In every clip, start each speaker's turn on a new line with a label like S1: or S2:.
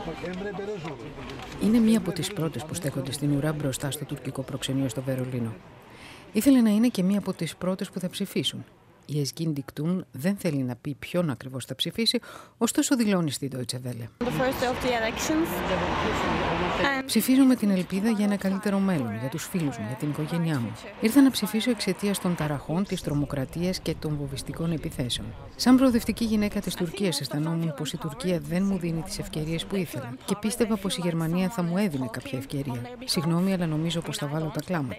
S1: Είναι μία από τις πρώτες που στέκονται στην ουρά μπροστά στο τουρκικό προξενείο στο Βερολίνο. Ήθελε να είναι και μία από τις πρώτες που θα ψηφίσουν. Η Ezgin Diktun δεν θέλει να πει ποιον ακριβώς θα ψηφίσει, ωστόσο δηλώνει στη Deutsche Welle. Ψηφίζω με την ελπίδα για ένα καλύτερο μέλλον, για τους φίλους μου, για την οικογένειά μου. Ήρθα να ψηφίσω εξαιτίας των ταραχών, της τρομοκρατίας και των βομβιστικών επιθέσεων. Σαν προοδευτική γυναίκα της Τουρκίας, αισθανόμουν πως η Τουρκία δεν μου δίνει τις ευκαιρίες που ήθελα και πίστευα πως η Γερμανία θα μου έδινε κάποια ευκαιρία. Συγγνώμη, αλλά νομίζω πως θα βάλω τα κλάματα.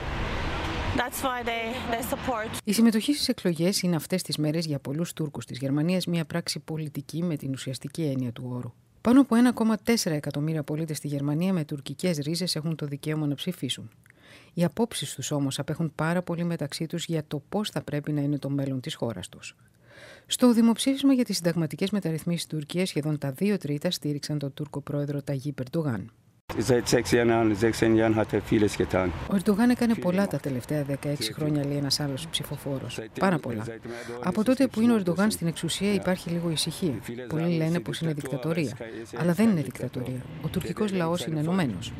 S1: Η συμμετοχή στις εκλογές είναι αυτές τις μέρες για πολλούς Τούρκους της Γερμανίας μια πράξη πολιτική με την ουσιαστική έννοια του όρου. Πάνω από 1,4 εκατομμύρια πολίτες στη Γερμανία με τουρκικές ρίζες έχουν το δικαίωμα να ψηφίσουν. Οι απόψεις τους όμως απέχουν πάρα πολύ μεταξύ τους για το πώς θα πρέπει να είναι το μέλλον της χώρας τους. Στο δημοψήφισμα για τις συνταγματικές μεταρρυθμίσεις στην Τουρκία, σχεδόν τα 2 τρίτα στήριξαν τον Τούρκο πρόεδρο Ταγίπ Ερντογάν. Ο Ερντογάν έκανε πολλά τα τελευταία 16 χρόνια, λέει ένας άλλος ψηφοφόρος. Πάρα πολλά. Από τότε που είναι ο Ερντογάν στην εξουσία υπάρχει λίγο ησυχία. Πολλοί λένε πως είναι δικτατορία. Αλλά δεν είναι δικτατορία. Ο τουρκικός λαός είναι ενωμένος.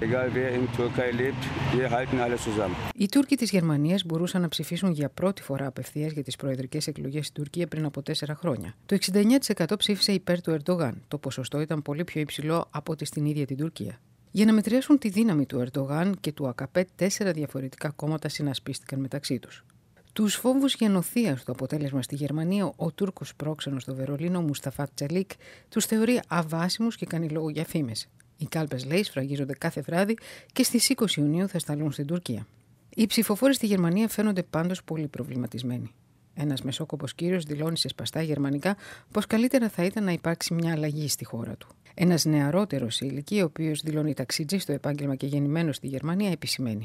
S1: Οι Τούρκοι της Γερμανίας μπορούσαν να ψηφίσουν για πρώτη φορά απευθείας για τις προεδρικές εκλογές στην Τουρκία πριν από 4 χρόνια. Το 69% ψήφισε υπέρ του Ερντογάν. Το ποσοστό ήταν πολύ πιο υψηλό από ό,τι στην ίδια την Τουρκία. Για να μετριάσουν τη δύναμη του Ερντογάν και του ΑΚΠ, 4 διαφορετικά κόμματα συνασπίστηκαν μεταξύ τους. Τους φόβους γενοθείας στο αποτέλεσμα στη Γερμανία, ο Τούρκος πρόξενος στο Βερολίνο, Μουσταφά Τσαλίκ, τους θεωρεί αβάσιμους και κάνει λόγο για φήμες. Οι κάλπες, λέει, σφραγίζονται κάθε βράδυ και στις 20 Ιουνίου θα σταλούν στην Τουρκία. Οι ψηφοφόροι στη Γερμανία φαίνονται πάντως πολύ προβληματισμένοι. Ένας μεσόκοπος κύριος δηλώνει σε σπαστά γερμανικά πως καλύτερα θα ήταν να υπάρξει μια αλλαγή στη χώρα του. Ένας νεαρότερος σε ηλικία, ο οποίος δηλώνει ταξιτζή στο επάγγελμα και γεννημένος στη Γερμανία, επισημαίνει.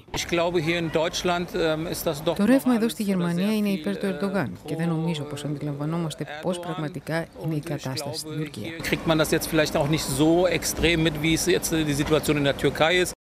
S1: Το ρεύμα εδώ στη Γερμανία είναι υπέρ του Ερντογάν και δεν νομίζω πως αντιλαμβανόμαστε πώς πραγματικά είναι η κατάσταση στην Τουρκία.